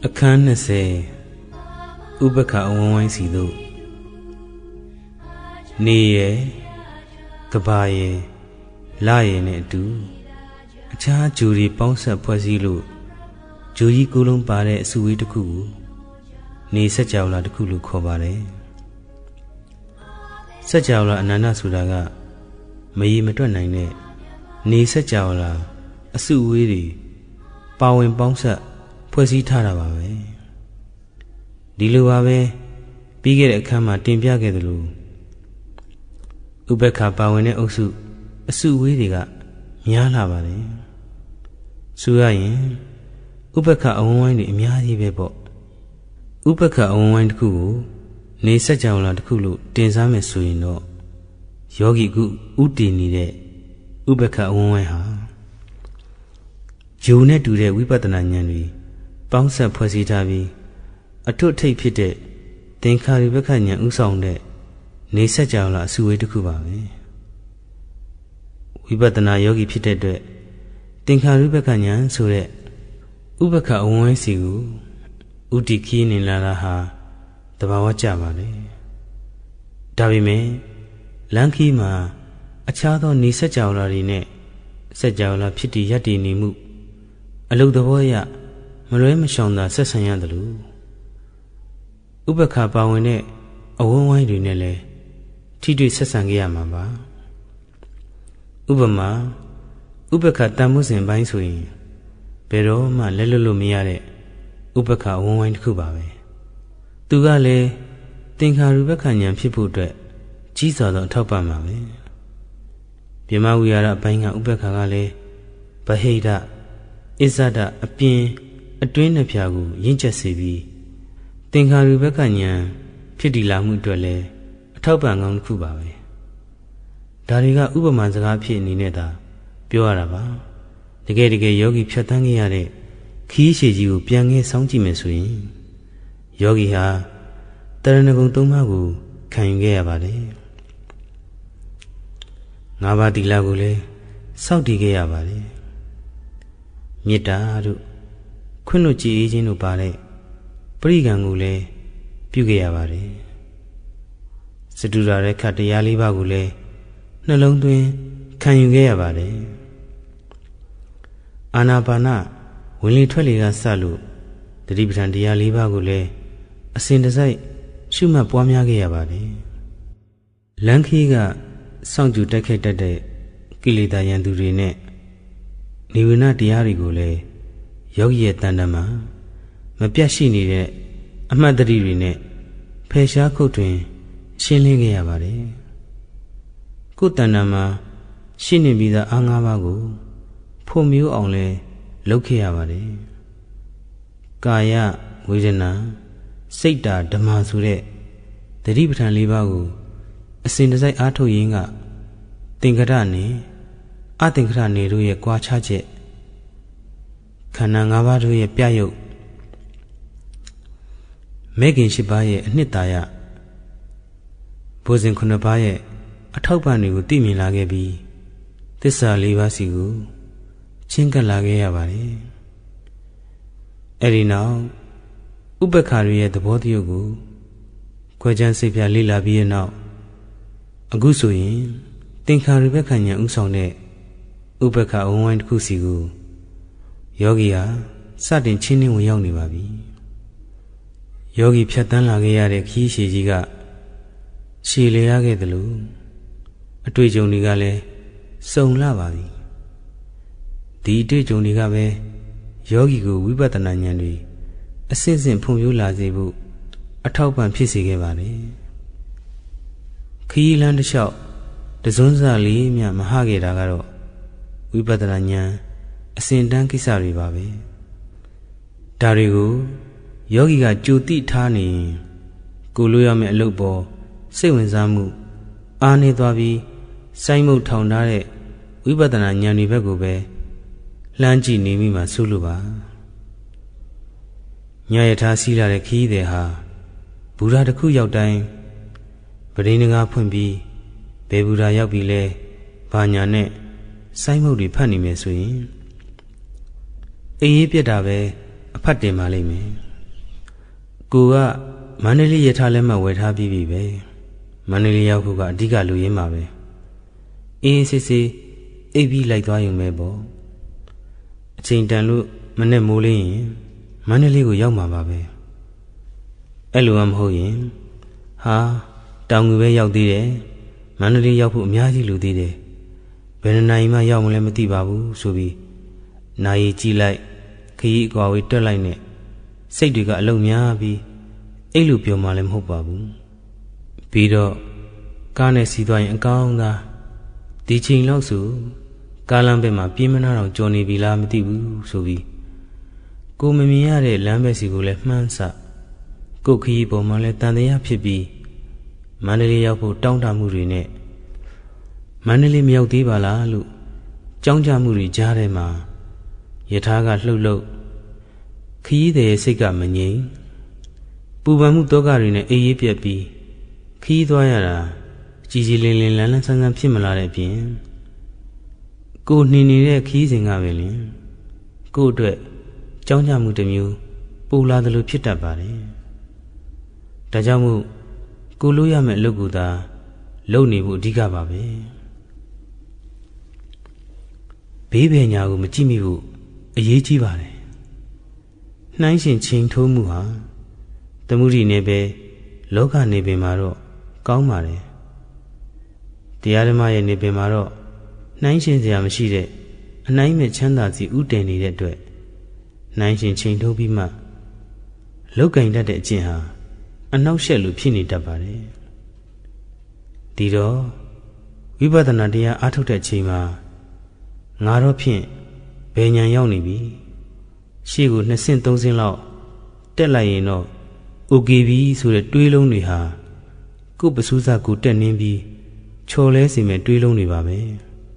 အခန်း20ဥပက္ခအဝန်းဝိုင်းစီတို့နေရကဘာရလာရနဲ့အတူအခြားဂျူရီပေါင်းဆက်ဖွဲ့စည်းလို့ဂျူကြီးကိုလုံးပါတဲ့အစုဝေးတစ်ခုကိုနေစကြဝဠာတစ်ခုလို့ခေါ်ပါတယ်စကြဝဠာအနန္တဆိုတာကမရေမတွက်နိုင်တဲ့နေစကြဝဠာအစုဝေးတွေပါဝင်ပေါင်းဆက်ဖွဲ့စည်းထားတာပါပဲဒီလိုပါပဲပြီးခဲ့တဲ့အခန်းမှာတင်ပြခဲ့သလိုဥပက္ခပါဝင်တဲ့အုပ်စုအစုဝေးတွေကများလာပါတယ်ဆိုရရင်ဥပက္ခအဝန်းဝိုင်းတွေအများကြီးပဲပေါ့ဥပက္ခအဝန်းဝိုင်းတစ်ခုကိုနေစကြဝဠာတစ်ခုလို့တင်စားမယ်ဆိုရင်တော့ယောဂီကုဥတည်နေတဲ့ဥပက္ခအဝန်းဝိုင်းဟာဂျုံနဲ့တူတဲ့ဝိပဿနာဉာဏ်တွေပေါင်းဆက်ဖွဲ့စည်းထားပြီးအထွတ်ထိပ်ဖြစ်တဲ့သင်္ခါရိပက္ခဉာဏ်ဥဆောင်တဲ့နေစကြဝဠာအစုဝေးတစ်ခုပါပဲဝိပဿနာယောဂီဖြစ်တဲ့အတွက်သင်္ခါရိပက္ခဉာဏ်ဆိုတဲ့ဥပက္ခအဝန်းဝိုင်းစီကိုဥတည်ခီးနေလာတာဟာတဘာဝကျပါလေဒါပေမဲ့လမ်းခီးမှာအခြားသောနေစကြဝဠာတွေနဲ့စကြဝဠာဖြစ်တည်ရပ်တည်နေမှုအလုသဘောအရမလွဲမရှောင်သာဆက်ဆံရတယ်လို့ဥပက္ခပါဝင်တဲ့အဝန်းဝိုင်းတွေနဲ့လည်းထိတွေ့ဆက်ဆံခဲ့ရမှာပါဥပမာဥပက္ခတန်မှုစဉ်ပိုင်းဆိုရင်ဘယ်တော့မှလက်လွတ်လို့မရတဲ့ဥပက္ခအဝန်းဝိုင်းတစ်ခုပါပဲသူကလည်းသင်္ခါရိပက္ခဉာဏ်ဖြစ်ဖို့အတွက်ကြီးစွာသောအထောက်ပံ့ပါပဲဗြဟ္မဝိဟာရအပိုင်းကဥပက္ခကလည်းဗဟိတအစ္ဆဒအပြင်အတွင်းနှစ်ဖြာကိုရင့်ကျက်စေပြီးသင်္ခါရိပက္ခဉာဏ်ဖြစ်တည်လာမှုအတွက်လည်းအထောက်ပံ့ကောင်းတစ်ခုပါပဲဒါတွေကဥပမာစကားဖြစ်အနေနဲ့သာပြောရတာပါတကယ်ယောဂီဖြတ်သန်းခဲ့ရတဲ့ခီးရှည်ကြီးကိုပြန်ငဲဆောင်းကြည့်မယ်ဆိုရင်ယောဂီဟာတရဏဂုံသုံးပါးကိုခံယူခဲ့ရပါတယ်၅ပါးသီလကိုလည်းစောင့်တည်ခဲ့ရပါတယ်မေတ္တာတို့ခွင့်လို့ကြည်အေးခြင်းတို့ပါတဲ့ပရိကံကိုလည်းပြုခဲ့ရပါတယ်စတုရရခတရား၄ပါးကိုလည်းနှလုံးသွင်းခံယူခဲ့ရပါတယ်အာနာပါနဝင်လေထွက်လေကစလို့တတိပဋ္ဌာန်တရား၄ပါးကိုလည်းအစဉ်တစိုက်ရှုမှတ်ပွားများခဲ့ရပါတယ်လမ်းခီးကစောင့်ကြည့်တိုက်ခိုက်တတ်တဲ့ကိလေသာရန်သူတွေနဲ့နိဝရဏတရားတွေကိုလည်းယောဂီရဲ့တန်တမှာမပြတ်ရှိနေတဲ့အမှတ်တရတွေနဲ့ဖယ်ရှားခုတ်တွင်ရှင်းလင်းခဲ့ရပါတယ်ကိုယ်တန်တမှာရှိနေပြီးသားအား၅ပါးကိုဖို့မျိုးအောင်လဲလုပ်ခဲ့ရပါတယ်ကာယဝေဒနာစိတ်ဓမ္မဆိုတဲ့တတိပဋ္ဌာန်၄ပါးကိုအစဉ်တစိုက်အားထုတ်ရင်းကသင်္ကတနဲ့အသင်္ကတနေတို့ရဲ့ကြွားခြားချက်ခန္ဓာ၅ပါးတို့ရဲ့ပြယုတ်မဲခင်၈ပါးရဲ့အနှစ်သာရဘုဇင်9ပါးရဲ့အထောက်ပံ့တွေကိုသိမြင်လာခဲ့ပြီးသစ္စာ၄ပါးစီကိုချင်းကပ်လာခဲ့ရပါတယ်အဲဒီနောက်ဥပက္ခတွေရဲ့သဘောတရုပ်ကိုခွဲခြမ်းစိတ်ဖြာလေ့လာပြီးတဲ့နောက်အခုဆိုရင်သင်္ခါရိပက္ခဉာဏ်ဥဆောင်တဲ့ဥပက္ခအဝန်းဝိုင်းတစ်ခုစီကိုယောဂီဟာစတင်ချင်းနှင်းဝင်ရောက်နေပါပြီယောဂီဖြတ်တန်းလာခဲ့ရတဲ့ခီးရှည်ကြီးကရှည်လေရခဲ့တယ်လို့အတွေ့အကြုံတွေကလည်းစုံလာပါပြီဒီအတွေ့အကြုံတွေကပဲယောဂီကိုဝိပဿနာဉာဏ်တွေအစစ်စစ်ဖွံ့ဖြိုးလာစေဖို့အထောက်ပံ့ဖြစ်စေခဲ့ပါတယ်ခီးလန်းတစ်လျှောက်တစွန်းစားလေးမြမဟခဲ့တာကတော့ဝိပဿနာဉာဏ်အစဉ်တန်းကိစ္စတွေပါပဲဒါတွေကိုယောဂီကကြိုတိထားနေရင်ကိုလိုရမယ့်အလုပ်ပေါ်စိတ်ဝင်စားမှုအားနေသွားပြီးစိုင်းမုတ်ထောင်ထားတဲ့ဝိပဿနာဉာဏ်တွေဘက်ကိုပဲလှမ်းကြည့်နေမိမှဆိုလိုပါညရထားစီးလာတဲ့ခီးတဲ့ဟာဘူရာတစ်ခုရောက်တိုင်းပရိနိဂါဖွင့်ပြီးဘယ်ဘူရာရောက်ပြီလဲဘာညာနဲ့စိုင်းမုတ်တွေဖတ်နေမယ်ဆိုရင်အေးရေးပြက်တာပဲအဖတ်တင်ပါလိမ့်မယ်ကိုကမန္တလေးရထားလက်မှတ်ဝယ်ထားပြီးပြီပဲမန္တလေးရောက်ဖို့ကအဓိကလူရင်းပါပဲအေးစစ်စစ်အိပ်ပြီးလိုက်သွားရုံပဲပေါ့အချိန်တန်လို့မနဲ့မိုးလင်းရင်မန္တလေးကိုရောက်မှာပါပဲအဲ့လိုမှမဟုတ်ရင်ဟာတောင်ငူပဲရောက်သေးတယ်မန္တလေးရောက်ဖို့အများကြီးလူသေးတယ်ဘယ်နိုင်မှရောက်မလဲမသိပါဘူးဆိုပြီးနိုင်ကြည့်လိုက်ခရီးအကွာဝေးတွက်လိုက်နဲ့စိတ်တွေကအလုံးများပြီးအဲ့လိုပြောမှလည်းမဟုတ်ပါဘူးပြီးတော့ကားနဲ့စီးသွားရင်အကောင်းသားဒီချိန်လောက်ဆိုကားလမ်းဘက်မှာပြင်းမနာတော့ကြော်နေပြီလားမသိဘူးဆိုပြီးကိုမမြင်ရတဲ့လမ်းဘက်စီကိုလည်းမှန်းဆကိုခရီးပေါ်မှာလည်းတန်တရားဖြစ်ပြီးမန္တလေးရောက်ဖို့တောင်းတမှုတွေနဲ့မန္တလေးမရောက်သေးပါလားလို့ကြောင်းကြမှုတွေကြားထဲမှာယထာကလှုပ်လှုပ်ခရီးသည်စိတ်ကမငြိမ်ပူပန်မှုတောကတွေနဲ့အေးအေးပြက်ပြီးခရီးသွားရတာကြည်ကြည်လင်လင်လန်းလန်းဆန်းဆန်းဖြစ်မလာတဲ့အပြင်ကိုနှင်နေတဲ့ခရီးစဉ်ကပဲလင်ကို့အတွက်ကြောင်းကြမှုတစ်မျိုးပူလာသလိုဖြစ်တတ်ပါတယ်ဒါကြောင့်မို့ကိုလို့ရမယ့်အလုပ်ကိုသာလုပ်နေဖို့အဓိကပါပဲဘေးပညာကိုမကြည့်မိဖို့အရေးကြီးပါတယ်နှိုင်းရှင်ချိန်ထိုးမှုဟာသမုဒိနေပဲလောကနေပင်မှာတော့ကောင်းပါတယ်တရားဓမ္မရဲ့နေပင်မှာတော့နှိုင်းရှင်စရာမရှိတဲ့အနိုင်မဲ့ချမ်းသာစီဥတည်နေတဲ့အတွက်နှိုင်းရှင်ချိန်ထိုးပြီးမှလောက်ကင်တတ်တဲ့အကျင့်ဟာအနှောက်ယှက်လိုဖြစ်နေတတ်ပါတယ်ဒီတော့ဝိပဿနာတရားအားထုတ်တဲ့ချိန်မှာငါတော့ဖြင့်ဘယ်ဉာဏ်ရောက်နေပြီရှေ့ကို2ဆင့်3ဆင့်လောက်တက်လိုက်ရင်တော့โอเคပြီဆိုတဲ့တွေးလုံးတွေဟာကိုယ်ပစူးစားကိုတက်နှင်းပြီးချော်လဲစီမဲ့တွေးလုံးတွေပါပဲ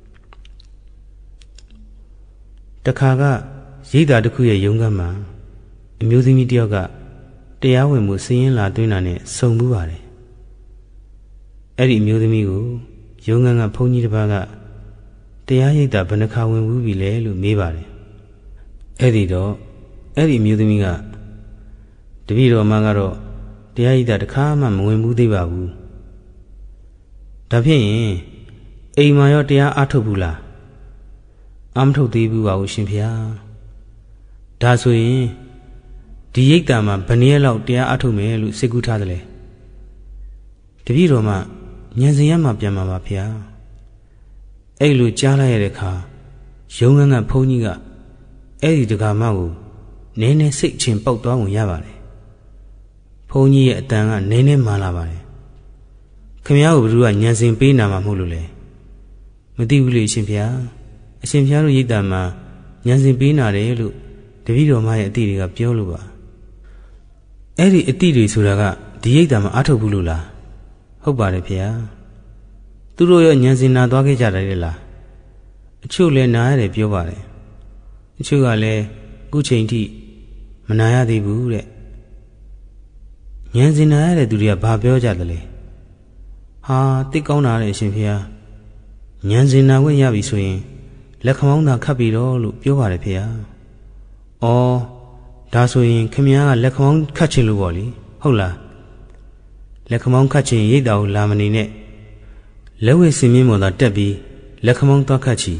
တခါကရိတ်တာတစ်ခုရဲ့ရုံးခန်းမှာအမျိုးသမီးတစ်ယောက်ကတရားဝင်မှုစည်ရင်လာသွင်းတာနဲ့စုံမှုပါတယ်အဲ့ဒီအမျိုးသမီးကိုရုံးခန်းကဘုန်းကြီးတစ်ပါးကတရားရိတ်တာဘယ်နှခါဝင်ဘူးပြီလဲလို့မေးပါတယ်အဲ့ဒီတော့အဲ့ဒီအမျိုးသမီးကတပည့်တော်မကတော့တရားရိတ်တာတစ်ခါမှမဝင်ဘူးသေးပါဘူးဒါဖြင့်အိမ်မှာရောတရားအားထုတ်ဘူးလားအာမထုတ်သေးဘူးပါဘူးရှင်ဖေဟာဒါဆိုရင်ဒီရိတ်တာမှာဘယ်နည်းလောက်တရားအားထုတ်မယ်လို့စိတ်ကူးထားတယ်လေတပည့်တော်မှဉာဏ်စင်ရမှပြန်มาပါဖေဟာအဲ့လိုကြားလိုက်ရတဲ့အခါရုံးခန်းကဘုန်းကြီးကအဲ့ဒီတက္ကမကိုနည်းနည်းစိတ်ချင်းပေါက်သွားဝင်ရပါတယ်ဘုန်းကြီးရဲ့အတန်ကနည်းနည်းမာလာပါတယ်ခင်ဗျားကိုဘယ်သူကဉာဏ်စင်ပေးနာမှာမဟုတ်လို့လဲမသိဘူးလေအရှင်ဖေဟာအရှင်ဖေဟာတို့ရိတ်တာမှာဉာဏ်စင်ပေးနာတယ်လို့တပည့်တော်မရဲ့အတိတွေကပြောလို့ပါအဲ့ဒီအတိတွေဆိုတာကဒီရိတ်တာမှာအားထုတ်ဘူးလို့လားဟုတ်ပါတယ်ဖေဟာသူတို့ရောဉာဏ်စင်နာသွားခဲ့ကြတယ်လေလားအချို့လည်းနာရတယ်ပြောပါတယ်အချို့ကလည်းခုချိန်ထိမနာရသေးဘူးတဲ့ဉာဏ်စင်နာရတဲ့သူတွေကဘာပြောကြသလဲဟာတိတ်ကောင်းတာတဲ့အရှင်ဖေဟာဉာဏ်စင်နာခွင့်ရပြီဆိုရင်လက်ခမောင်းသာခတ်ပြီတော့လို့ပြောပါတယ်ဖေဟာဩဒါဆိုရင်ခမည်းကလက်ခမောင်းခတ်ချင်လို့ပေါ့လေဟုတ်လားလက်ခမောင်းခတ်ချင်ရိတ်တာကိုလာမနေနဲ့လက်ဝဲစင်မြင့်ပေါ်သာတက်ပြီးလက်ခမောင်းသွားခတ်ချီ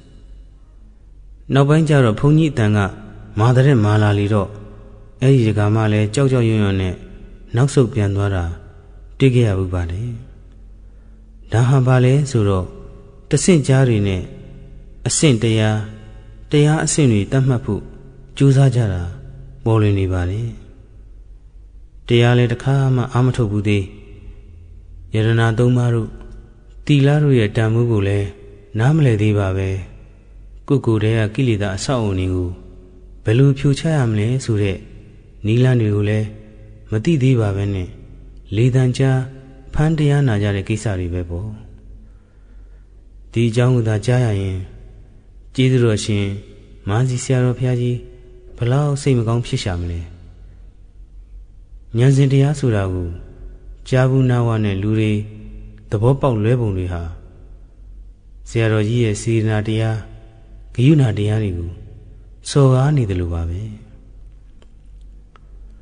နောက်ပိုင်းကျတော့ဘုန်းကြီးအတန်ကမာတဲ့မာလာလီတော့အဲ့ဒီကမှလည်းကြောက်ကြောက်ရွံ့ရွံ့နဲ့နောက်ဆုတ်ပြန်သွားတာတွေ့ခဲ့ရဘူးပါတယ်ဒါဟာဘာလဲဆိုတော့တဆင့်ကြားတွေနဲ့အဆင့်တရားအဆင့်တွေတတ်မှတ်ဖို့ကြိုးစားကြတာပေါ်လွင်နေပါတယ်တရားလည်းတစ်ခါမှအာမထုတ်ဘူးသေးယရနာသုံးပါးတို့တီလာတို့ရဲ့တန်ဖိုးကိုလည်းနားမလည်သေးပါပဲကိုယ်တည်းကကိလေသာအဆောက်အအုံတွေကိုဘယ်လိုဖြိုချရမလဲဆိုတဲ့နီလန်းတွေကိုလည်းမသိသေးပါပဲနဲ့လေတံကြားဖန်တရားနာကြတဲ့ကိစ္စတွေပဲပေါ့ဒီအကြောင်းကိုသာကြားရရင်ကျေးဇူးတော်ရှင်မာစီဆရာတော်ဘုရားကြီးဘလောက်စိတ်မကောင်းဖြစ်ရှာမလဲဉာဏ်စဉ်တရားဆိုတာကိုကြားဘူးနာဝနဲ့လူတွေသဘောပေါက်လွဲပုံတွေဟာဆရာတော်ကြီးရဲ့စေတနာတရားဂရုဏာတရားတွေကိုစော်ကားနေတယ်လို့ပါပဲ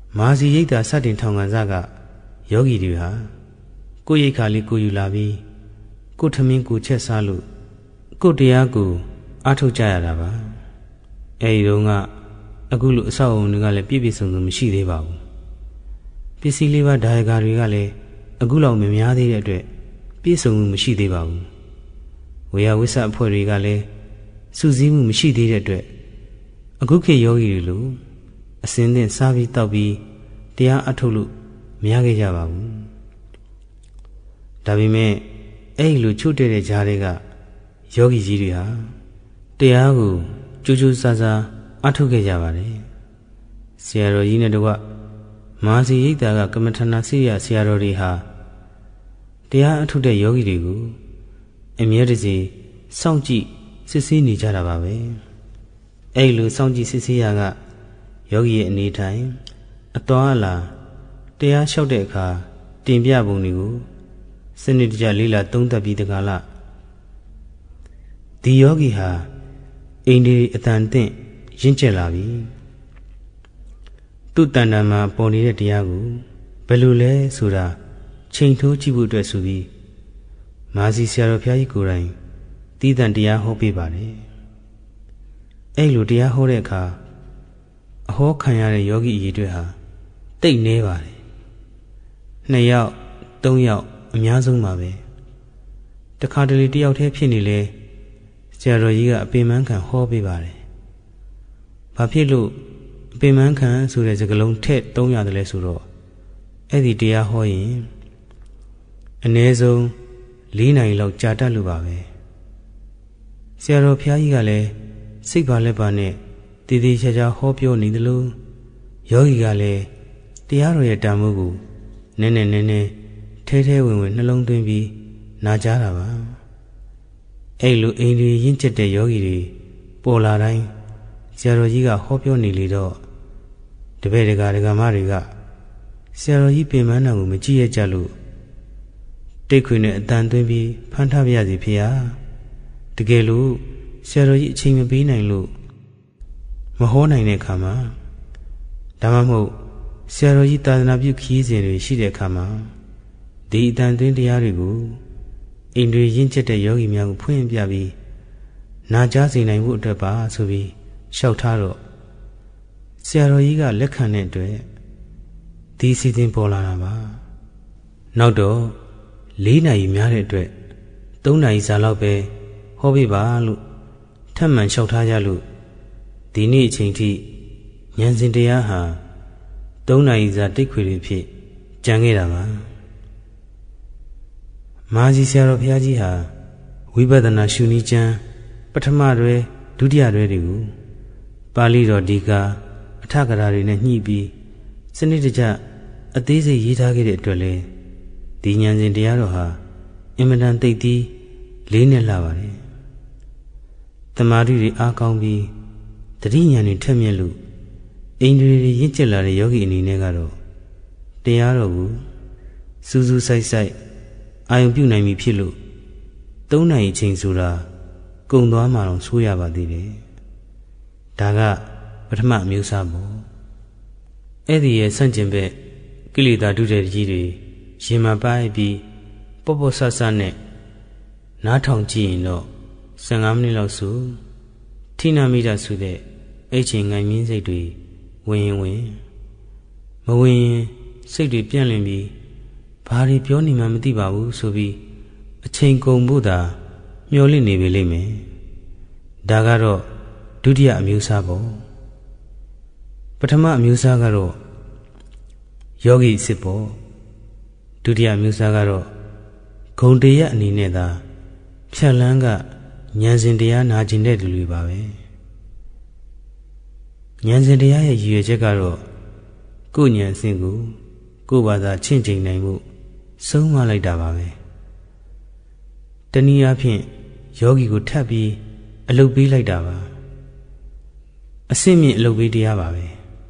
မာစီရိတ်တာစတင်ထောင်ကန်စားကယောဂီတွေဟာကိုယ်ရိတ်ခါလေးကိုယူလာပြီးကိုယ်ထမင်းကိုချက်စားလို့ကိုယ်တရားကိုအားထုတ်ကြရတာပါအဲဒီတော့ကအခုလိုအဆောက်အုံတွေကလည်းပြည့်ပြည့်စုံစုံမရှိသေးပါဘူးပစ္စည်းလေးပါးဒါယကာတွေကလည်းအခုလောက်မများသေးတဲ့အတွက်ပြည့်စုံမှုမရှိသေးပါဘူးဝေယဝိဆအဖွဲ့တွေကလည်းစုစည်းမှုမရှိသေးတဲ့အတွက်အခုခေတ်ယောဂီတွေလိုအစင်းသင့်စားပြီးတောက်ပြီးတရားအထုတ်လို့မရခဲ့ကြပါဘူးဒါပေမဲ့အဲ့လိုချုပ်တဲ့ကြားတွေကယောဂီကြီးတွေဟာတရားကိုကြိုးကြိုးစားစားအထုတ်ခဲ့ကြပါတယ်ဆရာတော်ကြီးနဲ့တကွမာစီရိတ်တာကကမ္မထနာစိရဆရာတော်တွေဟာတရားအထုတ်တဲ့ယောဂီတွေကိုအမြဲတစေစောင့်ကြည့်စစ်ဆေးနေကြတာပါပဲအဲ့လိုစောင့်ကြည့်စစ်ဆေးရကယောဂီရဲ့အနေထိုင်အတော်အလားတရားလျှောက်တဲ့အခါတင်ပြပုံတွေကိုစနစ်တကျလေးလာသုံးသပ်ပြီးတကားလားဒီယောဂီဟာအိန္ဒိအတန်တင့်ရင့်ကျက်လာပြီသူ့တန်တန်မှာပေါ်နေတဲ့တရားကိုဘယ်လိုလဲဆိုတာချိန်ထိုးကြည့်ဖို့အတွက်ဆိုပြီးမာစီဆရာတော်ဘုရားကြီးကိုယ်တိုင်တည်တံတရားဟောပေးပါတယ်အဲ့လိုတရားဟောတဲ့အခါအဟောခံရတဲ့ယောဂီအရေအတွက်ဟာတိတ်နေပါတယ်2ယောက်3ယောက်အများဆုံးပါပဲတခါတလေတယောက်တည်းဖြစ်နေလဲဆရာတော်ကြီးကအပင်ပန်းခံဟောပေးပါတယ်ဘာဖြစ်လို့အပင်ပန်းခံဆိုတဲ့စကားလုံးထည့်3ရတယ်လဲဆိုတော့အဲ့ဒီတရားဟောရင်အနည်းဆုံး4 နာရီလောက်ကြာတတ်လို့ပါပဲဆရာတော်ဘုရားကြီးကလည်းစိတ်ပါလက်ပါနဲ့တည်တည်ချာချာဟောပြောနေသလိုယောဂီကလည်းတရားတော်ရဲ့တန်ဖိုးကိုနည်းနည်းထဲထဲဝင်ဝင်နှလုံးသွင်းပြီးနာကြားတာပါအဲ့လိုအိမ်တွေရင့်ကျက်တဲ့ယောဂီတွေပေါ်လာတိုင်းဆရာတော်ကြီးကဟောပြောနေလေတော့တပည့်တကာဒကာမတွေကဆရာတော်ကြီးပင်ပန်းတော်ကိုမကြည့်ရကြလို့တိတ်ခွေနဲ့အတန်သွင်းပြီးဖမ်းထားပါရစေဖေဟာတကယ်လို့ဆရာတော်ကြီးအချိန်မပေးနိုင်လို့မဟောနိုင်တဲ့အခါမှာဒါမှမဟုတ်ဆရာတော်ကြီးသာသနာပြုခီးစဉ်တွေရှိတဲ့အခါမှာဒီအတန်သွင်းတရားတွေကိုအိန္ဒြေရင့်ကျက်တဲ့ယောဂီများကိုဖွင့်ပြပြီးနာကြားစေနိုင်ဖို့အတွက်ပါဆိုပြီးလျှောက်ထားတော့ဆရာတော်ကြီးကလက်ခံတဲ့အတွက်ဒီစီစဉ်ပေါ်လာတာပါနောက်တော့4 နာရီများတဲ့အတွက်3 နာရီစာလောက်ပဲဟောပြပါလို့ထပ်မံလျှောက်ထားကြလို့ဒီနေ့အချိန်ထိဉာဏ်စဉ်တရားဟာ3 နာရီစာတိတ်ခွေတွေဖြစ်ကြံခဲ့တာပါမာစီဆရာတော်ဘုရားကြီးဟာဝိပဿနာရှုနည်းကျမ်းပထမတွဲဒုတိယတွဲတွေကိုပါဠိတော်ဒီကာအထကရာတွေနဲ့ညှိပြီးစနစ်တကျအသေးစိတ်ရေးထားခဲ့တဲ့အတွက်လေဒီဉာဏ်စဉ်တရားတော်ဟာအင်မတန်သိသိလေးနဲ့လာပါတယ်တမာတိတွေအားကောင်းပြီးတတိဉာဏ်တွေထက်မြက်လို့အိန္ဒြေတွေရင့်ကျက်လာတဲ့ယောဂီအနေနဲ့ကတော့တရားတော်ကိုစူးစူးဆိုင်ဆိုင်အာယုံပြုနိုင်ပြီဖြစ်လို့3 နာရီချိန်ဆိုတာကုန်သွားမှတော့ဆိုးရပါသေးတယ်ဒါကပထမအမျိုးအစားပေါ့အဲ့ဒီရဲ့ဆန့်ကျင်ဘက်ကိလေသာဒုတဲ့ကြီးတွေရင်မပိုင်းပြီးပေါ့ပေါ့ဆဆနဲ့နားထောင်ကြည့်ရင်တော့15 မိနစ်လောက်ဆိုထိနာမိတာဆိုတဲ့အဲ့ချိန်ငိုင်မြင့်စိတ်တွေဝင်ရင်ဝင်မဝင်ရင်စိတ်တွေပြန့်လင့်ပြီးဘာတွေပြောနေမှမသိပါဘူးဆိုပြီးအချိန်ကုန်ဖို့သာမျောလင့်နေပြီလိမ့်မယ်ဒါကတော့ဒုတိယအမျိုးအစားပေါ့ပထမအမျိုးအစားကတော့ယောဂီစစ်ပေါ့ဒုတိယအမျိုးအစားကတော့ဂုံတရအနေနဲ့သာဖြတ်လန်းကဉာဏ်စဉ်တရားနာကျင်တဲ့သူတွေပါပဲဉာဏ်စဉ်တရားရဲ့ရည်ရွယ်ချက်ကတော့ကိုယ်ဉာဏ်စဉ်ကိုကိုယ်ဘာသာချင့်ချိန်နိုင်မှုဆုံးမလိုက်တာပါပဲတနည်းအားဖြင့်ယောဂီကိုထပ်ပြီးအလုပ်ပေးလိုက်တာပါအစင့်မြင့်အလုပ်ပေးတရားပါပဲ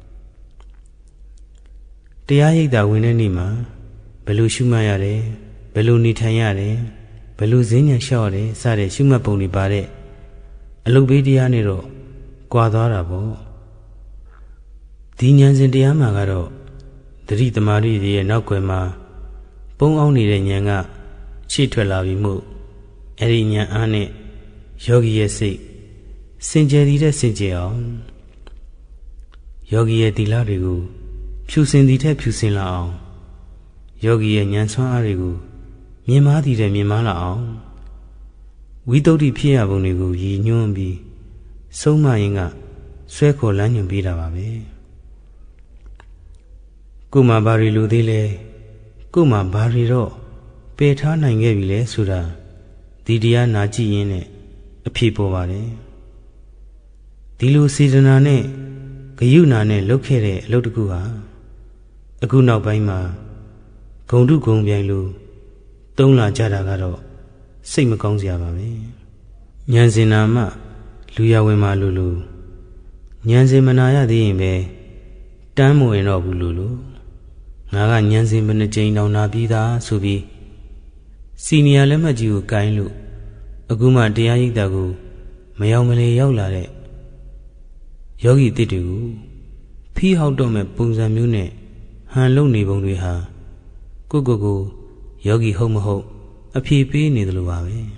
တရားရိပ်တာဝင်တဲ့နေ့မှာဘယ်လိုရှုမှတ်ရတယ်ဘယ်လိုနေထိုင်ရတယ်ဘယ်လိုဈဉ္ဉံလျှောက်ရတယ်စတဲ့ရှုမှတ်ပုံတွေပါတဲ့အလုပ်ပေးတရားနဲ့တော့ကွာသွားတာပေါ့ဒီဉာဏ်စဉ်တရားမှာကတော့တတိသမารိတွေရဲ့နောက်ွယ်မှာပုံအောင်နေတဲ့ဉာဏ်ကခြေထွက်လာပြီးမှုအဲ့ဒီဉာဏ်အားနဲ့ယောဂီရဲ့စိတ်စင်ကြယ်တဲ့စင်ကြယ်အောင်ယောဂီရဲ့သီလတွေကိုဖြူစင်သည်ထက်ဖြူစင်လာအောင်ယောဂီရဲ့ဉာဏ်ဆွမ်းအားတွေကိုမြင်မာသည်တဲ့မြင်မာလာအောင်ဝိသုဒ္ဓိဖြစ်ရပုံတွေကိုရည်ညွှန်းပြီးဆုံးမရင်ကဆွဲခေါ်လမ်းညွှန်ပေးတာပါပဲကိုမှဘာတွေလိုသေးလဲကိုမှဘာတွေတော့ပယ်ထားနိုင်ခဲ့ပြီလဲဆိုတာဒီတရားနာကြည့်ရင်းနဲ့အဖြေပေါ်ပါတယ်ဒီလိုစေတနာနဲ့ဂယုဏနဲ့လုပ်ခဲ့တဲ့အလုပ်တစ်ခုဟာအခုနောက်ပိုင်းမှာဂုံတုဂုံပြိုင်လို့သုံးလာကြတာကတော့စိတ်မကောင်းစရာပါပဲဉာဏ်စင်နာမှလူရဝင်မှလို့ဉာဏ်စင်မနာရသေးရင်ပဲတမ်းမဝင်တော့ဘူးလို့ငါကဉာဏ်စင်ဘယ်နှကြိမ်တောင်နာပြီးသားဆိုပြီးစီနီယာလက်မှတ်ကြီးကိုကိုင်းလို့အခုမှတရားရိပ်တာကိုမယောင်မလေရောက်လာတဲ့ယောဂီတစ်တွေကိုဖီးဟောက်တော့မဲ့ပုံစံမျိုးနဲ့ဟန်လုံနေပုံတွေဟာကိုယောဂီဟုတ်မဟုတ်အဖြေပေးနေတယ်လို့ပါပဲ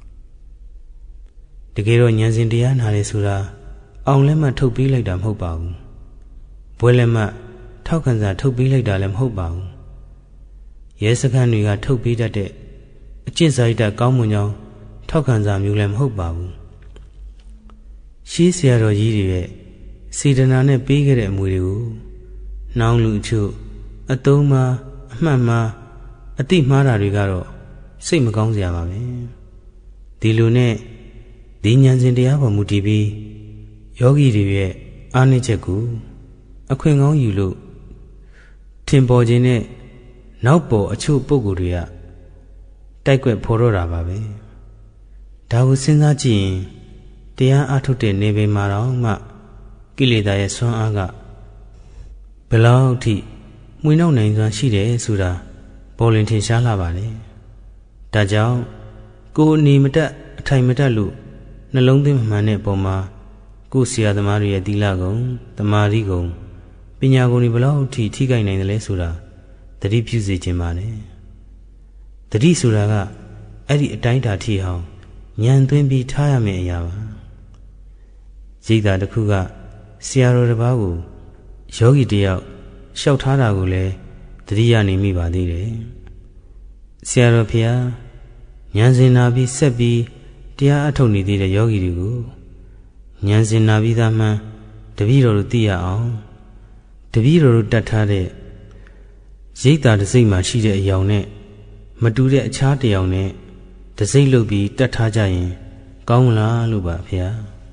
တကယ်တော့ဉာဏ်စဉ်တရားနာတယ်ဆိုတာအောင်လက်မှတ်ထုတ်ပေးလိုက်တာမဟုတ်ပါဘူးဘွဲလက်မှတ်ထောက်ခံစာထုတ်ပေးလိုက်တာလည်းမဟုတ်ပါဘူးရဲစခန်းတွေကထုတ်ပေးတတ်တဲ့အကျင့်စာရိတ္တကောင်းမွန်ကြောင်းထောက်ခံစာမျိုးလည်းမဟုတ်ပါဘူးရှေးဆရာတော်ကြီးတွေရဲ့စေတနာနဲ့ပေးခဲ့တဲ့အမွေတွေကိုနှောင်းလူအချို့အသုံးမှာအမှတ်မှာအတိမှားတာတွေကတော့စိတ်မကောင်းစရာပါပဲဒီလိုနဲ့ဒီဉာဏ်စဉ်တရားပေါ်မူတည်ပြီးယောဂီတွေရဲ့အားနည်းချက်ကိုအခွင့်ကောင်းယူလို့ထင်ပေါ်ခြင်းနဲ့နောက်ပေါ်အချို့ပုဂ္ဂိုလ်တွေကတိုက်ကွက်ဖော်တော့တာပါပဲဒါကိုစဉ်းစားကြည့်ရင်တရားအားထုတ်တဲ့နေပင်မှာတော့မှကိလေသာရဲ့ဆွမ်းအားကဘယ်လောက်ထိမှွေနှောက်နိုင်စွာရှိတယ်ဆိုတာပေါ်လင်ထင်ရှားလာပါလေဒါကြောင့်ကိုယ်အနေမတက်အထိုင်မတက်လို့နှလုံးသွင်းမှန်တဲ့ပုံမှာကိုယ်ဆရာသမားတွေရဲ့သီလကုံသမာဓိကုံပညာကုံတွေဘယ်လောက်ထိခိုက်နိုင်တယ်လဲဆိုတာသတိပြုစေခြင်းပါလေသတိဆိုတာကအဲ့ဒီအတိုင်းတာထိအောင်ဉာဏ်သွင်းပြီးထားရမယ့်အရာပါရိပ်သာတစ်ခုကဆရာတော်တစ်ပါးကိုယောဂီတယောက်လျှောက်ထားတာကိုလည်းသတိရနေမိပါသေးတယ်ဆရာတော်ဖေဟာဉာဏ်စင်နာပြီးဆက်ပြီးတရားအထုတ်နေသေးတဲ့ယောဂီတွေကိုဉာဏ်စင်နာပြီးသားမှန်တပည့်တော်တို့သိရအောင်တပည့်တော်တို့တတ်ထားတဲ့ရိပ်သာတစ်စိမ့်မှာရှိတဲ့အယောင်နဲ့မတူတဲ့အခြားတယောင်နဲ့တစ်စိမ့်လုပ်ပြီးတတ်ထားကြရင်ကောင်းမလားလို့ပါဖေဟာ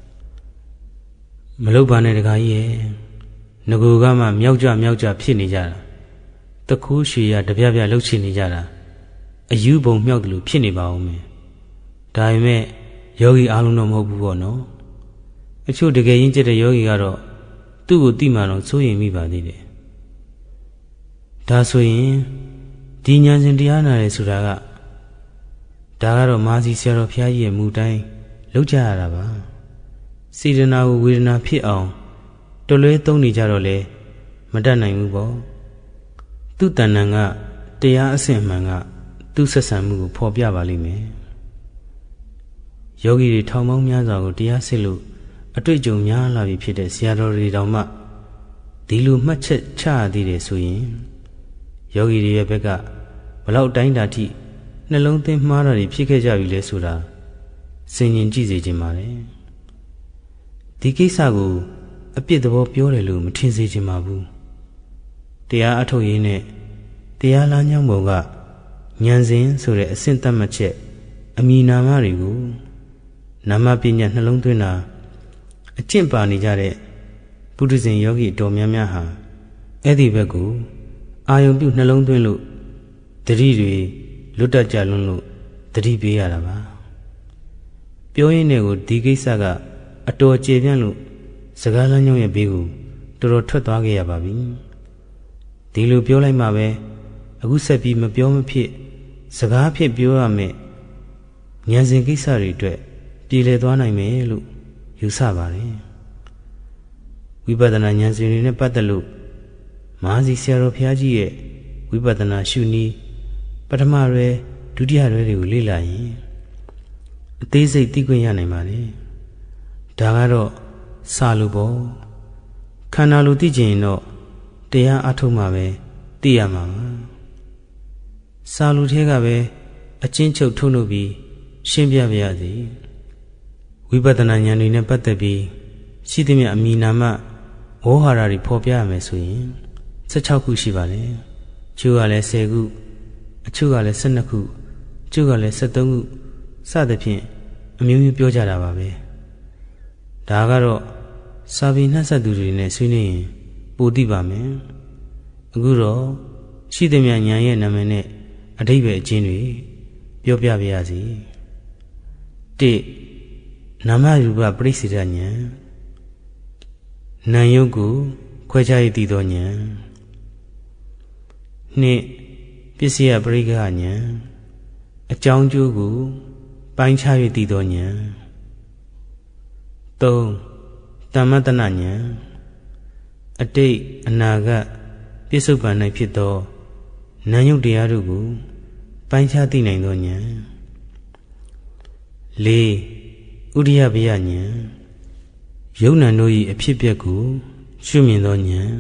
မလုပ်ပါနဲ့တခါကြီးရဲ့ငကိုကမှမြောက်ကြဖြစ်နေကြတာတခိုးရွှေရတပြပြလှုပ်ချနေကြတာအယူပုံမြောက်တယ်လို့ဖြစ်နေပါဦးမယ်ဒါပေမဲ့ယောဂီအားလုံးတော့မဟုတ်ဘူးပေါ့နော်အချို့တကယ်ရင်းကျက်တဲ့ယောဂီကတော့သူ့ကိုတိမှန်တော့စိုးရိမ်မိပါသေးတယ်ဒါဆိုရင်ဒီဉာဏ်စဉ်တရားနာတယ်ဆိုတာကဒါကတော့မာစီဆရာတော်ဘုရားကြီးရဲ့မူတိုင်းလုပ်ကြရတာပါစေတနာကိုဝေဒနာဖြစ်အောင်တလွဲသုံးနေကြတော့လေမတတ်နိုင်ဘူးပေါ့သူ့တဏ္ဍာကတရားအစစ်မှန်ကသူ့ဆက်ဆံမှုကိုဖော်ပြပါလိမ့်မယ်ယောဂီတွေထောင်ပေါင်းများစွာကိုတရားစစ်လို့အတွေ့အကြုံများလာပြီဖြစ်တဲ့ဆရာတော်တွေတောင်မှဒီလိုမှတ်ချက်ချရသေးတယ်ဆိုရင်ယောဂီတွေရဲ့ဘက်ကဘလောက်တိုင်းတာထိနှလုံးသွင်းမှားတာတွေဖြစ်ခဲ့ကြပြီလဲဆိုတာစဉ်းကျင်ကြည့်စေချင်ပါတယ်ဒီကိစ္စကိုအပြစ်သဘောပြောတယ်လို့မထင်စေချင်ပါဘူးတရားအထုတ်ရင်းနဲ့တရားလမ်းကြောင်းပေါ်ကဉာဏ်စဉ်ဆိုတဲ့အဆင့်သတ်မှတ်ချက်အမည်နာမတွေကိုနာမပညာနှလုံးသွင်းတာအကျင့်ပါနေကြတဲ့ပုထုဇဉ်ယောဂီအတော်များများဟာအဲ့ဒီဘက်ကိုအာယုံပြုနှလုံးသွင်းလို့တတိတွေလွတ်တတ်ကြလွန်းလို့တတိပေးရတာပါပြောရင်းနဲ့ကိုဒီကိစ္စကအတော်ကျေပြန့်လို့စကားလမ်းကြောင်းရဲ့ဘေးကိုတော်တော်ထွက်သွားခဲ့ရပါပြီဒီလိုပြောလိုက်မှပဲအခုဆက်ပြီးမပြောမဖြစ်စကားဖြစ်ပြောရမယ်ဉာဏ်စဉ်ကိစ္စတွေအတွက်ပြည်လည်သွားနိုင်မယ်လို့ယူဆပါတယ်ဝိပဿနာဉာဏ်စဉ်တွေနဲ့ပတ်သက်လို့မဟာစီဆရာတော်ဘုရားကြီးရဲ့ဝိပဿနာရှုနည်းပထမရွယ်ဒုတိယရွယ်တွေကိုလေ့လာရင်အသေးစိတ်သိခွင့်ရနိုင်ပါတယ်ဒါကတော့စာလို့ပေါ့ခန္ဓာလို့သိချင်ရင်တော့တရားအထုတ်မှပဲသိရမှာပါစာလို့ထဲကပဲအချင်းချုပ်ထုတ်လုပ်ပြီးရှင်းပြပါရစေဝိပဿနာဉာဏ်တွေနဲ့ပတ်သက်ပြီးရှိသမျှအမိနာမဝေါဟာရတွေဖော်ပြရမယ်ဆိုရင်16ခုရှိပါတယ်ချို့ကလည်း10ခုအချို့ကလည်း12ခုချို့ကလည်း13ခုစသဖြင့်အမျိုးမျိုးပြောကြတာပါပဲဒါကတော့စာပေနှက်ဆက်သူတွေနဲ့ဆွေးနွေးရင်ပိုသိပါမယ်အခုတော့ရှိသမျှဉာဏ်ရဲ့နာမည်နဲ့အဓိပ္ပာယ်အချင်းတွေပြောပြပါရစေ1နာမရူပပရိစ္ဆေဒဉာဏ်နာယုတ်ကိုခွဲခြားရသိသောဉာဏ်2ပစ္စယပရိက္ခဉာဏ်အကြောင်းကျိုးကိုပိုင်းခြား၍သိသောဉာဏ်3တမ္မတနာဉာဏ်အတိတ်အနာဂတ်ပြစ္ဆုတ်ပံ၌ဖြစ်သောနာယုတ်တရားတို့ကိုပိုင်းခြားသိနိုင်သောဉာဏ်4ဥဒိယဘယဉာဏ်ယုံ nant တို့၏အဖြစ်အပျက်ကိုရှုမြင်သောဉာဏ်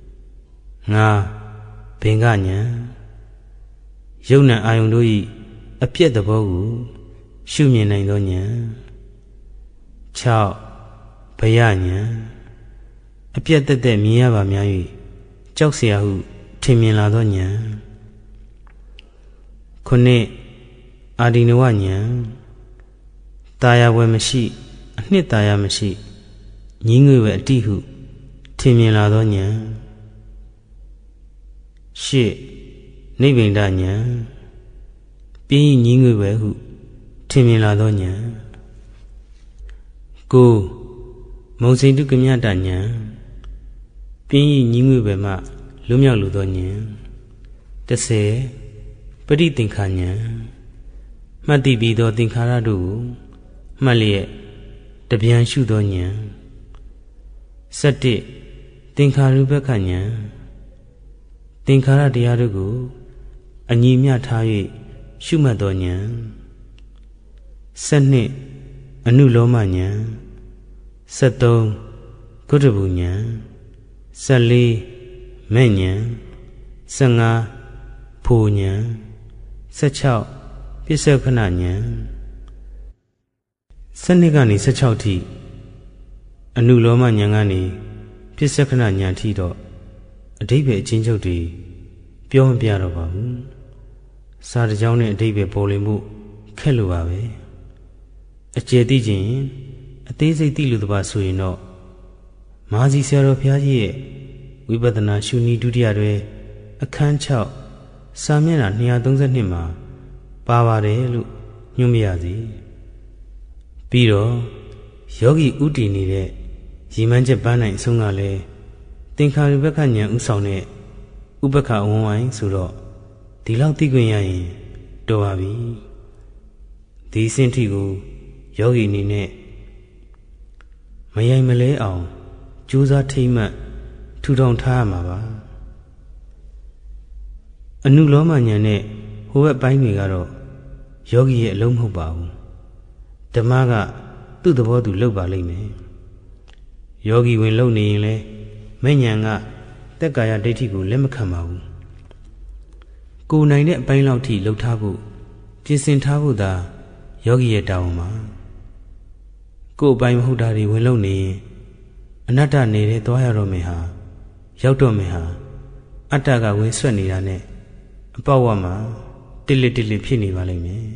5ဘင်္ဂဉာဏ်ယုံ nant အာယုန်တို့၏အပြည့်သဘောကိုရှုမြင်နိုင်သောဉာဏ်6ဘယဉာဏ်အပြည့်သက်သက်မြင်ရပါများ၍ကြောက်เสียဟုထင်မြင်လာသောဉာဏ်9အာဒီနဝဉာဏ်ตายဝယ်မရှိအနှစ်ตายမရှိညီးငွေဝယ်အတိဟုထင်မြင်လာသောဉာဏ်10နိဗ္ဗိန္ဒဉာဏ်ပြင်းညီးငွေဝယ်ဟုထင်မြင်လာသောဉာဏ်9မုံစိန်တုကမြတဉာဏ်ပြင်းညီးငွေဝယ်မှလွတ်မြောက်လိုသောဉာဏ်10ပဋိသင်္ခာဉာဏ်မှတ်သိပြီးသောသင်္ခါရတို့ကိုမှတ်လျက်တပြန်ရှုသောဉာဏ်17သင်္ခါရုပ္ပခဉာဏ်သင်္ခါရတရားတို့ကိုအညီမျှထား၍ရှုမှတ်သောဉာဏ်12အနုလောမဉာဏ်13ကုဋ္ဌဘူဉာဏ်14မဲ့ဉာဏ်15ဖိုဉာဏ်16ပစ္စောခဏဉာဏ်12ကနေ16ထိအနုလောမဉာဏ်ကနေပစ္စောခဏဉာဏ်ထိတော့အဓိပ္ပာယ်အချင်းချုပ်တွေပြောမပြတော့ပါဘူးစာတစ်ကြောင်းနဲ့အဓိပ္ပာယ်ပေါ်လွင်မှုခက်လို့ပါပဲအကျယ်သိခြင်းအသေးစိတ်သိလို့တပါဆိုရင်တော့မဟာစီဆရာတော်ဘုရားကြီးရဲ့ဝိပဿနာရှုနည်းဒုတိယတွင်အခန်း6စာမျက်နှာ232မှာပါပါတယ်လို့ညွှန်ပြရစီပြီးတော့ယောဂီဥတည်နေတဲ့ရည်မှန်းချက်ပန်းနိုင်အဆုံးကလည်းသင်္ခါရုပ္ပခဉာဏ်ဥဆောင်တဲ့ဥပ္ပခအဝန်းဝိုင်းဆိုတော့ဒီလောက်သိခွင့်ရရင်တော်ပါပြီဒီစင်ထိကိုယောဂီအနေနဲ့မယိုင်မလဲအောင်ကြိုးစားထိမ့်မှတ်ထူထောင်ထားရမှာပါအနုလောမဉာဏ်နဲ့ဟိုဘက်ပိုင်းတွေကတော့ယောဂီရဲ့အလုံးမဟုတ်ပါဘူးဓမ္မကသူ့သဘောသူလုပ်ပါလိမ့်မယ်ယောဂီဝင်လုပ်နေရင်လဲမဲ့ဉာဏ်ကတက်ကာယဒိဋ္ဌိကိုလက်မခံပါဘူးကိုယ်နိုင်တဲ့အပိုင်းလောက်ထိလှုပ်ထားဖို့ပြင်ဆင်ထားဖို့သာယောဂီရဲ့တာဝန်ပါကိုယ်အပိုင်းမဟုတ်တာတွေဝင်လုပ်နေရင်အနတ္တနေတဲ့သွားရတော့မယ်ဟာရောက်တော့မယ်ဟာအတ္တကဝင်ဆွက်နေတာနဲ့အပေါက်ဝမှာတိလစ်ဖြစ်နေပါလိမ့်မယ်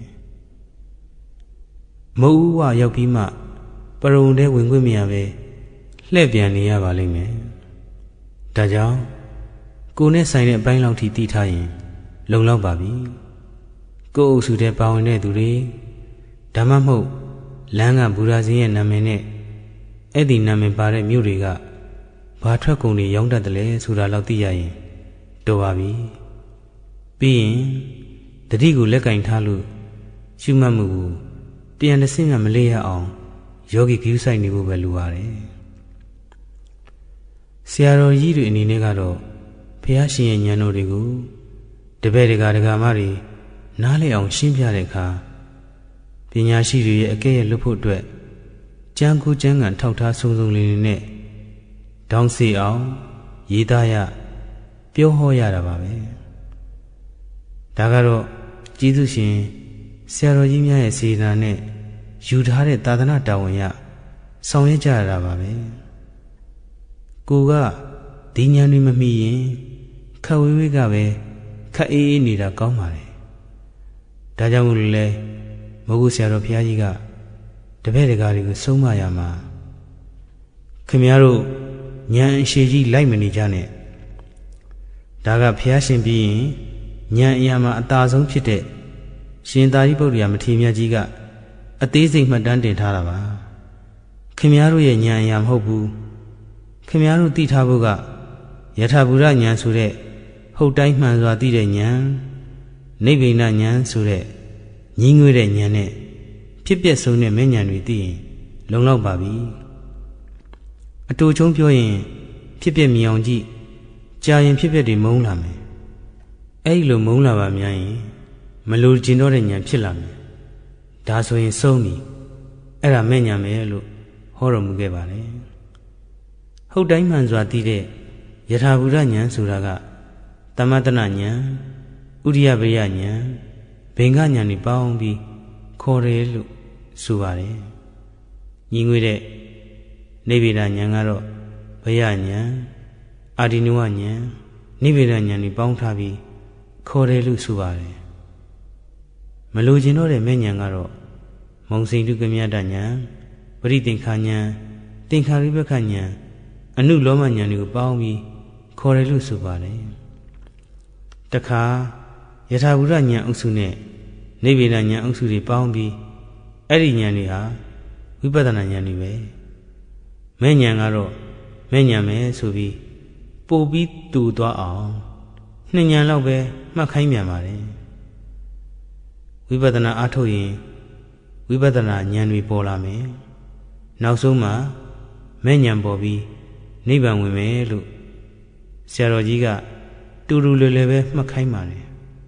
မုတ်ဝရောက်ပြီးမှပရုံတဲ့ဝင်ခွင့်မရပဲလှည့်ပြန်နေရပါလိမ့်မယ်ဒါကြောင့်ကိုယ်နဲ့ဆိုင်တဲ့အပိုင်းလောက်ထိတည်ထားရင်လုံလောက်ပါပြီကိုယ်အုပ်စုတဲ့ပါဝင်တဲ့သူတွေဓမ္မမဟုတ်လမ်းကဘူရာဇင်းရဲ့နာမည်နဲ့အဲ့ဒီနာမည်ပါတဲ့မြို့တွေကဘာထွက်ကုန်တွေရောင်းတတ်တယ်လဲဆိုတာလောက်သိရရင်တော်ပါပြီပြီးရင်တတိကိုလက်ကင်ထားလို့ရှုမှတ်မှုကိုပြန်တစ်ဆင့်မှမလေးရအောင်ယောဂီဂရုစိုက်နေဖို့ပဲလိုပါတယ်ဆရာတော်ကြီးတွေအနေနဲ့ကတော့ဘះရှင်ရဲ့ဉာဏ်တော်တွေကိုတပည့်တကာမတွေနားလည်အောင်ရှင်းပြတဲ့အခါပညာရှိတွေရဲ့အကဲ့ရဲ့လွတ်ဖို့အတွက်ကြံကူးကြံကန်ထောက်ထားစုံစုံလင်းလင်းနဲ့တောင်းစီအောင်ရေးသားရပြောဟောရတာပါပဲဒါကတော့ကျေးဇူးရှင်ဆရာတော်ကြီးများရဲ့စေတနာနဲ့ယူထားတဲ့သာသနာတာဝန်ရဆောင်ရွက်ကြရတာပါပဲကိုကဒီဉာဏ်တွေမမီရင်ခက်ဝေးဝေးကပဲခက်အေးအေးနေတာကောင်းပါတယ်ဒါကြောင့်မို့လို့လဲမဟုတ်ဆရာတော်ဘုရားကြီးကတပည့်တကာတွေကိုဆုံးမရမှာခင်ဗျားတို့ဉာဏ်အရှိကြီးလိုက်မနေကြနဲ့ဒါကဘုရားရှင်ပြီးရင်ဉာဏ်အရာမှာအသာဆုံးဖြစ်တဲ့ရှင်သာရိပုတ္တရာမထေရမြတ်ကြီးကအသေးစိတ်မှတ်တမ်းတင်ထားတာပါခင်ဗျားတို့ရဲ့ဉာဏ်အရာမဟုတ်ဘူးခင်ဗျားတို့သိထားဖို့ကယထာဘူရဉာဏ်ဆိုတဲ့ဟုတ်တိုင်းမှန်စွာသိတဲ့ဉာဏ်နိဗ္ဗိဏဉာဏ်ဆိုတဲ့ညီငွေတဲ့ဉာဏ်နဲ့ဖြစ်ပျက်ဆုံးတဲ့မဲ့ဉာဏ်တွေသိရင်လုံလောက်ပါပြီအတူချုံပြောရင်ဖြစ်ပျက်မြင်အောင်ကြည့်ကြာရင်ဖြစ်ပျက်တွေမုန်းလာမယ်အဲ့လိုမုန်းလာပါများရင်မလိုချင်တော့တဲ့ဉာဏ်ဖြစ်လာမယ်ဒါဆိုရင်ဆုံးပြီအဲ့ဒါမဲ့ဉာဏ်ပဲလို့ဟောတော်မူခဲ့ပါတယ်ဟုတ်တိုင်းမှန်စွာသိတဲ့ယထာဘူရဉာဏ်ဆိုတာကသမတနာဉာဏ်ဥရိယပယဉာဏ်ဘင်္ဂဉာဏ်တွေပေါင်းပြီးခေါ်တယ်လို့ဆိုပါတယ်ညီငွေတဲ့နိဗ္ဗိဒဉာဏ်ကတော့ဘယဉာဏ်အာဒီနဝဉာဏ်နိဗ္ဗိဒဉာဏ်တွေပေါင်းထားပြီးခေါ်တယ်လို့ဆိုပါတယ်မလိုချင်တော့တဲ့မဲ့ဉာဏ်ကတော့မုံစိန်တုကမြတဉာဏ်ပရိသင်္ခာဉာဏ်သင်္ခါရိပက္ခဉာဏ်အနုလောမဉာဏ်တွေကိုပေါင်းပြီးခေါ်တယ်လို့ဆိုပါတယ်တခါယထာဘူရဉာဏ်အုပ်စုနဲ့နိဗ္ဗိဒဉာဏ်အုပ်စုတွေပေါင်းပြီးအဲ့ဒီဉာဏ်တွေဟာဝိပဿနာဉာဏ်တွေပဲမဲ့ဉာဏ်ကတော့မဲ့ဉာဏ်ပဲဆိုပြီးပို့ပြီးတူသွားအောင်နှစ်ဉာဏ်လောက်ပဲမှတ်ခိုင်းပြန်ပါတယ်ဝိပဿနာအားထုတ်ရင်ဝိပဿနာဉာဏ်တွေပေါ်လာမယ်နောက်ဆုံးမှာမဲ့ဉာဏ်ပေါ်ပြီးနိဗ္ဗာန်ဝင်မယ်လို့ဆရာတော်ကြီးကတူတူလွယ်လွယ်ပဲမှတ်ခိုင်းပါတယ်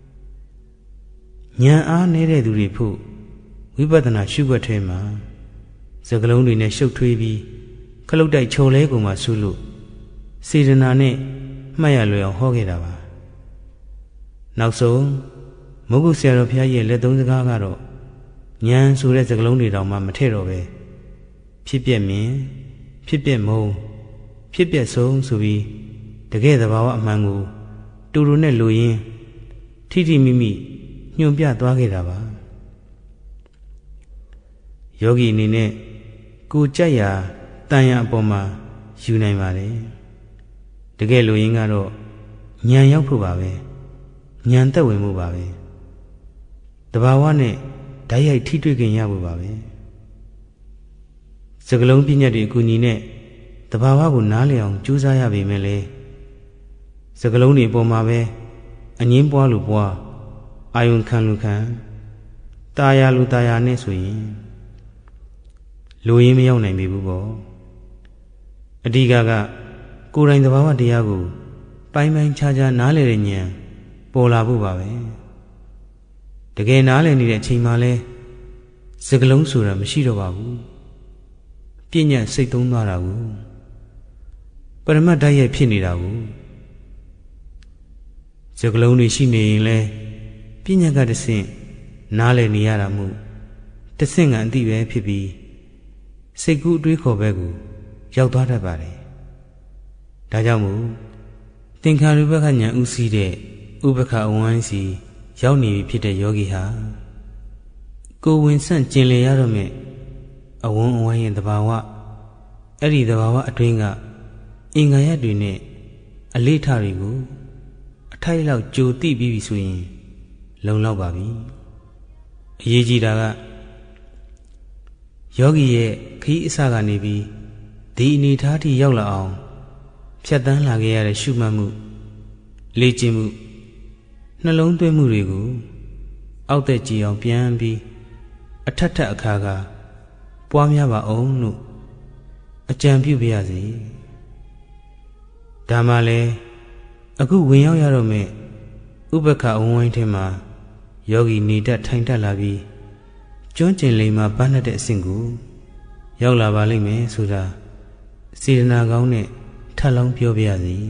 ဉာဏ်အားနည်းတဲ့သူတွေဖို့ဝိပဿနာရှုွက်ထဲမှာစကလုံးတွေနဲ့ရှုပ်ထွေးပြီးခလုတ်တိုက်ခြုံလဲကုန်မှဆုလို့စေတနာနဲ့မှတ်ရလွယ်အောင်ဟောခဲ့တာပါနောက်ဆုံးမုဂ္ဂုဆရာတော်ဘုရားရဲ့လက်သုံးစကားကတော့ဉာဏ်ဆိုတဲ့စကလုံးတွေတောင်မှမထည့်တော့ပဲဖြစ်ပြက်မြင်ဖြစ်ပြက်မုံဖြစ်ပြက်ဆုံးဆိုပြီးတကယ်သဘာဝအမှန်ကိုတူတူနဲ့လိုရင်းထိထိမိမိညွှန်ပြသွားခဲ့တာပါယောဂီအနေနဲ့ကိုကြိုက်ရာတန်ရာအပေါ်မှာယူနိုင်ပါတယ်တကယ်လိုရင်းကတော့ဉာဏ်ရောက်ဖို့ပါပဲဉာဏ်သက်ဝင်မှုပါပဲတဘာဝနဲ့ဓာတ်ရိုက်ထိတွေ့ခင်ရဖို့ပါပဲစကလုံးပညာတွေအကူအညီနဲ့တဘာဝကိုနားလည်အောင်ကြိုးစားရပေမဲ့လေစကလုံးတွေအပေါ်မှာပဲအငင်းပွားလို့ပွားအာယုံခံလို့ခံตาရလို့ตาရနဲ့ဆိုရင်လိုရင်းမရောက်နိုင်ပြီဘူးပေါ့အဓိကကိုယ်တိုင်သဘာဝတရားကိုပိုင်းပိုင်းခြားခြားနားလည်တဲ့ဉာဏ်ပေါ်လာဖို့ပါပဲတကယ်နားလည်နေတဲ့အချိန်မှလဲစကလုံးဆိုတာမရှိတော့ပါဘူးပြဉ္ညာစိတ်သုံးသွားတာကိုပရမတ်ဓာတ်ရဲ့ဖြစ်နေတာကိုစကလုံးတွေရှိနေရင်လဲပြဉ္ညာကတစ်ဆင့်နားလည်နေရတာမို့တစ်ဆင့်ကအတိပဲဖြစ်ပြီးစိတ်ကူးအတွေးခေါ်ဘက်ကိုရောက်သွားတတ်ပါတယ်ဒါကြောင့်မို့သင်္ခါရုပ္ပခဉာဏ်ဥသိတဲ့ဥပ္ပခအဝိုင်းစီရောက်နေပြီဖြစ်တဲ့ယောဂီဟာကိုယ်ဝင်ဆန့်ကျင်လည်ရတော့မဲ့အဝန်းအဝိုင်းရဲ့သဘာဝအဲ့ဒီသဘာဝအတွင်းကအင်္ဂါရတွေနဲ့အလေးထားတွေကိုအထိုက်လောက်ကြိုသိပြီးပြီဆိုရင်လုံလောက်ပါပြီအရေးကြီးတာကယောဂီရဲ့ခရီးအစကနေပြီးဒီအနေထားထိရောက်လာအောင်ဖြတ်တန်းလာခဲ့ရတဲ့ရှုမှတ်မှုလေ့ကျင့်မှုနှလုံးသွင်းမှုတွေကိုအောက်သက်ကြည်အောင်ပြန်ပြီးအထက်ထက်အခါကပွားများပါအောင်လို့အကြံပြုပါရစေဒါမှလည်းအခုဝင်ရောက်ရတော့မဲ့ဥပက္ခအဝန်းဝိုင်းထဲမှာယောဂီနေတတ်ထိုင်တတ်လာပြီးကျွမ်းကျင်လိမ္မာပန်းတဲ့အဆင့်ကိုရောက်လာပါလိမ့်မယ်ဆိုတာစေတနာကောင်းနဲ့ထပ်လောင်းပြောပြရစီ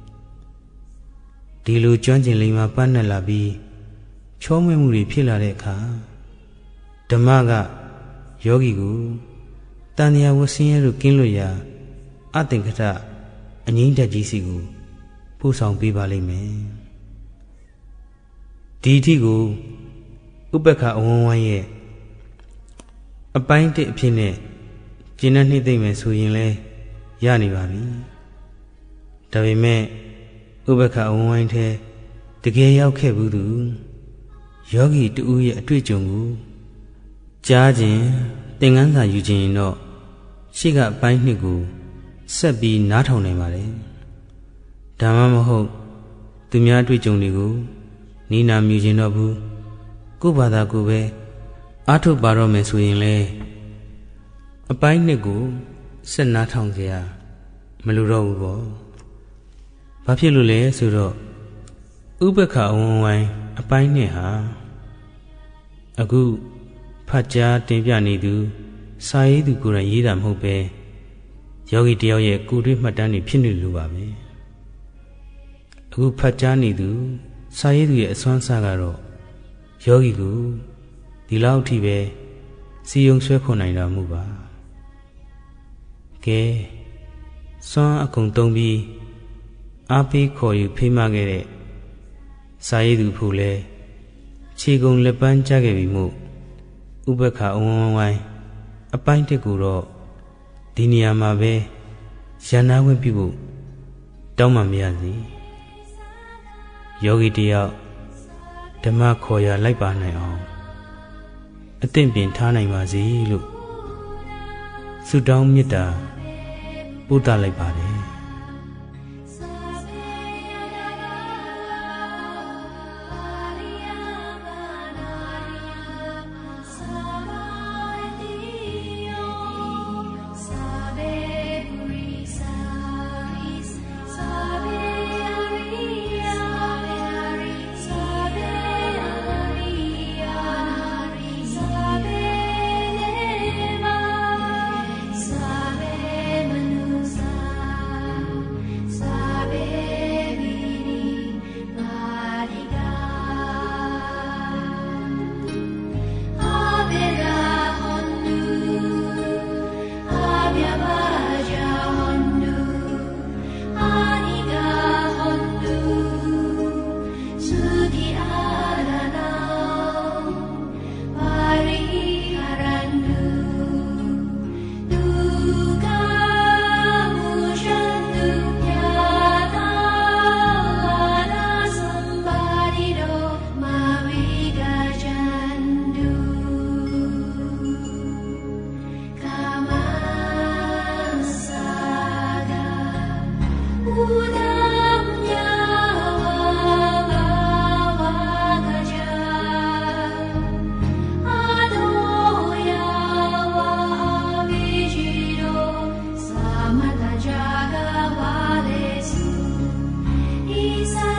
ဒီလိုကျွမ်းကျင်လိမ္မာပန်းလာပြီးချောမွေ့မှုတွေဖြစ်လာတဲ့အခါဓမ္မကယောဂီကိုတန်တရားဝဆင်းရဲတို့ကင်းလွတ်ရာအသင်္ခတအငြိမ့်တက်ကြီးစီကိုပို့ဆောင်ပေးပါလိမ့်မယ်ဒီအထိကိုဥပက္ခအဝန်းဝိုင်းရဲ့အပိုင်းတစ်အဖြစ်နဲ့ကျင့်နှိမ့်သိမ့်မယ်ဆိုရင်လဲရနေပါပြီဒါပေမဲ့ဥပက္ခအဝန်းဝိုင်းထဲတကယ်ရောက်ခဲ့ဘူးသူယောဂီတူရဲ့အတွေ့အကြုံကိုကြားခြင်းသင်ခန်းစာယူခြင်းရင်တော့ရှေ့ကအပိုင်းနှစ်ကိုဆက်ပြီးနားထောင်နိုင်ပါတယ်ဒါမှမဟုတ်သူများအတွေ့အကြုံတွေကိုနီးနာမြူခြင်းတော့ဘူးကိုယ့်ဘာသာကိုပဲအားထုတ်ပါတော့မယ်ဆိုရင်လေအပိုင်းနှစ်ကိုဆက်နားထောင်ကြရမလိုတော့ဘူးပေါ့ဘာဖြစ်လို့လဲဆိုတော့ဥပက္ခအဝန်းဝိုင်းအပိုင်းနှစ်ဟာအခုဖတ်ကြားတင်ပြနေသူစာရေးသူကိုယ်တိုင်ရေးတာမဟုတ်ပဲယောဂီတယောက်ရဲ့ကိုယ်တွေ့မှတ်တမ်းတွေဖြစ်နေလို့ပါပဲအခုဖတ်ကြားနေသူစာရေးသူရဲ့အစွမ်းစားကတော့ယောဂီကိုဒီလောက်အထိပဲစီယုံဆွဲခွန်နိုင်တော်မူပါကဲစွမ်းအကုန်သုံးပြီးအားပေးခေါ်ယူဖိမခဲ့တဲ့စာရေးသူဖို့လဲခြေကုံလက်ပန်းကြခဲ့ပြီမို့ဥပက္ခအဝန်းဝိုင်းအပိုင်းတစ်ကိုတော့ဒီနေရာမှာပဲရန်နာခွင့်ပြုဖို့တောင်းမှမရစီယောဂီတယောက်ဓမ္မခေါ်ရလိုက်ပါနိုင်အောင်အသင့်ပြင်ထားနိုင်ပါစေလို့ဆုတောင်းမေတ္တာပို့သလိုက်ပါတယ် Isa